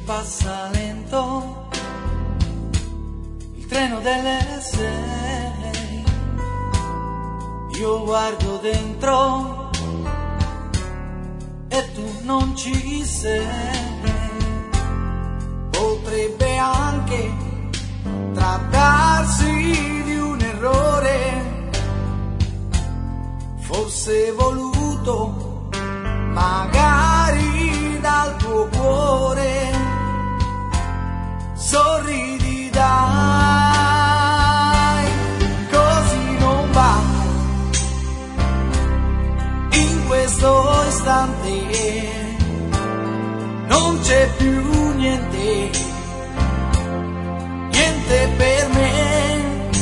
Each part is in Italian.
passa lento, il treno delle 6, io guardo dentro e tu non ci sei. Potrebbe anche trattarsi di un errore, forse voluto magari dal tuo cuore. Sorridi dai, così non va. In questo istante non c'è più niente, niente per me.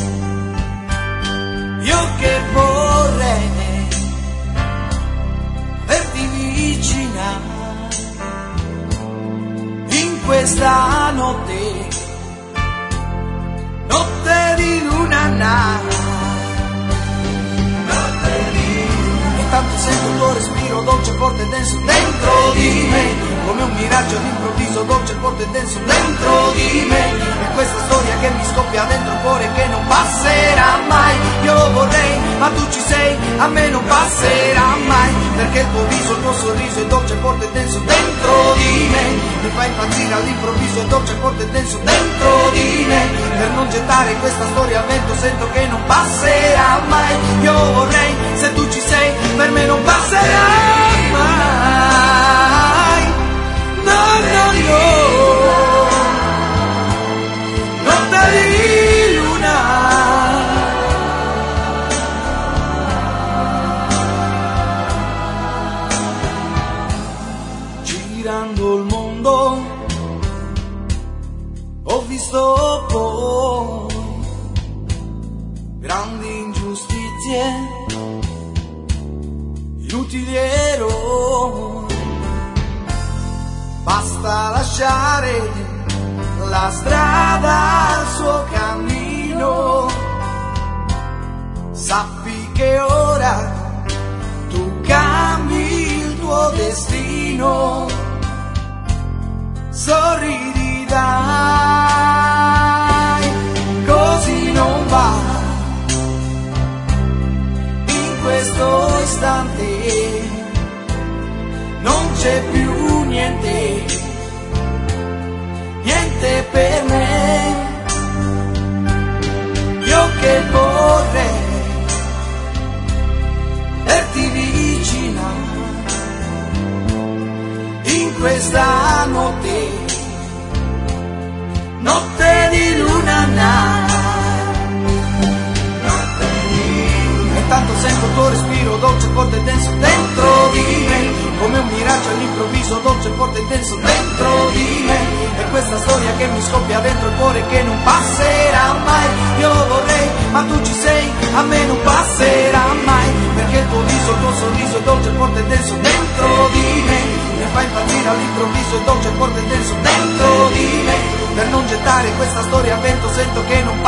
Io che vorrei averti vicina in questa notte, notte di luna Intanto sento il tuo respiro dolce, forte e denso dentro di me, come un miraggio all'improvviso, dolce, forte e denso dentro di me. E questa storia che mi scoppia dentro il cuore che non passerà mai. Io vorrei, ma tu ci sei, a me non passerà mai, perché il tuo viso, il tuo sorriso è dolce, forte e denso dentro di me. Mi fa impazzire all'improvviso, è dolce, forte e denso dentro di me. Per non gettare questa storia al vento sento che non passerà mai. Io vorrei, se tu ci sei, per me non passerà mai. No, no, no. Notte di luna. Girando il mondo ho visto poi grandi ingiustizie, inutili errori. Basta lasciare la strada al suo cammino. Sappi che ora tu cambi il tuo destino. Sorridi dai, così non va. In questo istante non c'è più niente, niente per me. Io che vorrei averti vicina in questa notte, notte di luna. Intanto sento il tuo respiro dolce, forte e denso dentro di me, come un miraggio all'improvviso, dolce, forte e denso dentro di me. E questa storia che mi scoppia dentro il cuore che non passerà mai. Io vorrei, ma tu ci sei, a me non passerà mai, perché il tuo viso, il tuo sorriso è dolce, forte e denso dentro di me. Mi fa impazzire all'improvviso, è dolce, forte e denso dentro di me. Per non gettare questa storia al vento sento che non